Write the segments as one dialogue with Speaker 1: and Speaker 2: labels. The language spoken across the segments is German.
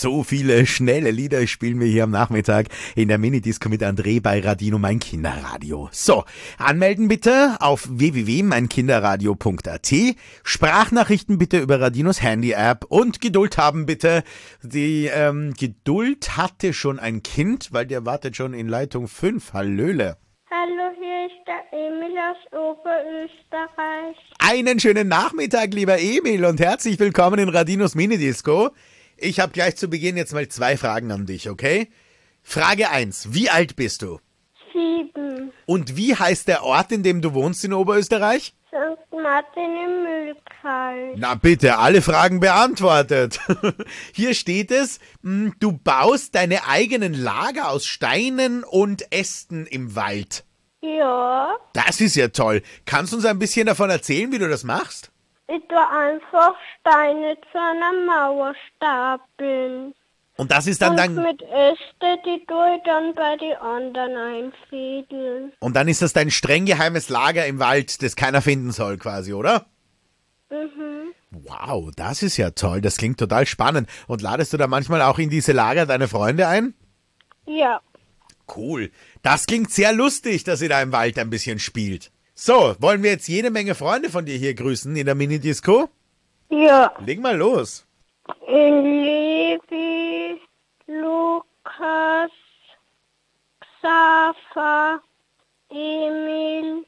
Speaker 1: So viele schnelle Lieder spielen wir hier am Nachmittag in der Minidisco mit André bei Radino Mein Kinderradio. So, anmelden bitte auf www.meinkinderradio.at, Sprachnachrichten bitte über Radinos Handy-App und Geduld haben bitte. Die Geduld hatte schon ein Kind, weil der wartet schon in Leitung 5. Hallöle.
Speaker 2: Hallo, hier ist der Emil aus Oberösterreich.
Speaker 1: Einen schönen Nachmittag, lieber Emil, und herzlich willkommen in Radinos Minidisco. Ich habe gleich zu Beginn jetzt mal 2 Fragen an dich, okay? Frage 1. Wie alt bist du?
Speaker 2: 7.
Speaker 1: Und wie heißt der Ort, in dem du wohnst in Oberösterreich?
Speaker 2: St. Martin im Mühlkreis.
Speaker 1: Na bitte, alle Fragen beantwortet. Hier steht es, du baust deine eigenen Lager aus Steinen und Ästen im Wald.
Speaker 2: Ja,
Speaker 1: Das ist ja toll. Kannst du uns ein bisschen davon erzählen, wie du das machst?
Speaker 2: ich tue einfach Steine zu einer Mauer stapeln.
Speaker 1: Und das ist dann
Speaker 2: Und mit Äste, die tue ich dann bei die anderen einfädeln.
Speaker 1: und dann ist das dein streng geheimes Lager im Wald, das keiner finden soll quasi, oder?
Speaker 2: Mhm.
Speaker 1: Wow, das ist ja toll. Das klingt total spannend. Und ladest du da manchmal auch in diese Lager deine Freunde ein?
Speaker 2: Ja.
Speaker 1: Cool. Das klingt sehr lustig, dass ihr da im Wald ein bisschen spielt. So, wollen wir jetzt jede Menge Freunde von dir hier grüßen in der Minidisco?
Speaker 2: Ja.
Speaker 1: Leg mal los.
Speaker 2: Levi, Lukas, Xaver, Emil,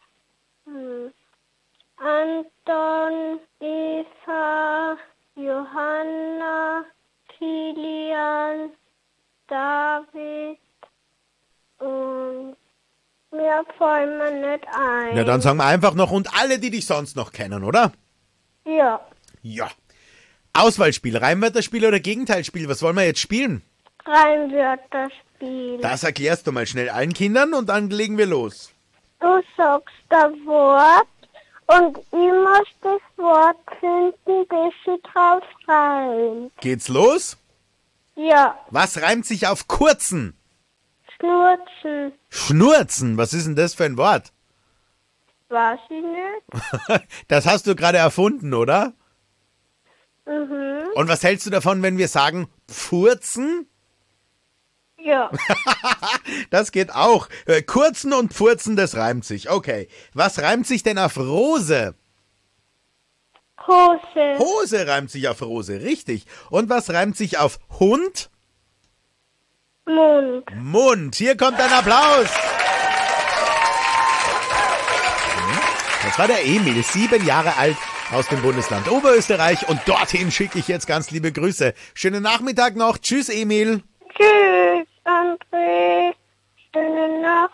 Speaker 2: Anton, Eva, Johanna, Kilian, David und mir fallen mir nicht ein.
Speaker 1: Na, dann sagen wir einfach noch und alle, die dich sonst noch kennen, oder?
Speaker 2: Ja,
Speaker 1: Ja. Auswahlspiel, Reimwörterspiel oder Gegenteilspiel, was wollen wir jetzt spielen?
Speaker 2: Reimwörterspiel.
Speaker 1: Das erklärst du mal schnell allen Kindern und dann legen wir los.
Speaker 2: Du sagst das Wort und ich muss das Wort finden, bis sie drauf reimt.
Speaker 1: Geht's los?
Speaker 2: Ja,
Speaker 1: Was reimt sich auf kurzen?
Speaker 2: Schnurzen,
Speaker 1: Schnurzen, was ist denn das für ein Wort?
Speaker 2: weiß ich nicht.
Speaker 1: Das hast du gerade erfunden, oder?
Speaker 2: Mhm.
Speaker 1: Und was hältst du davon, wenn wir sagen Pfurzen?
Speaker 2: Ja,
Speaker 1: Das geht auch. Kurzen und Pfurzen, das reimt sich. Okay. Was reimt sich denn auf Rose?
Speaker 2: Hose,
Speaker 1: Hose reimt sich auf Rose, richtig. Und was reimt sich auf Hund?
Speaker 2: Mund.
Speaker 1: Mund. Hier kommt ein Applaus. Das war der Emil, 7 Jahre alt, aus dem Bundesland Oberösterreich. Und dorthin schicke ich jetzt ganz liebe Grüße. Schönen Nachmittag noch. Tschüss, Emil.
Speaker 2: Tschüss, André. Schöne Nacht